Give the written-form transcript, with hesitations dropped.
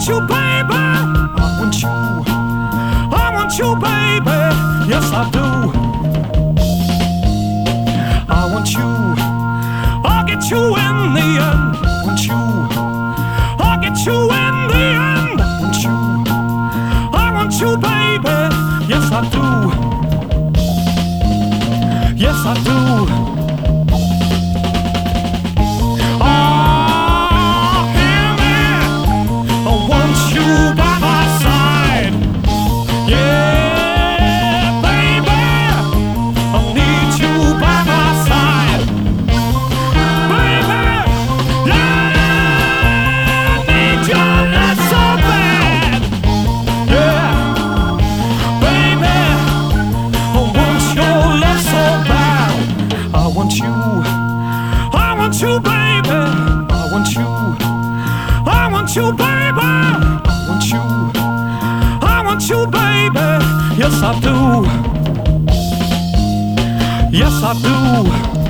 want you, baby. I want you. I want you, baby. Yes, I do. I want you. I'll get you in the end. I want you. I'll get you in the end. I want you. I want you, baby. Yes, I do. Yes, I do. You, baby, I want you. I want you, baby. I want you. I want you, baby. Yes, I do. Yes, I do.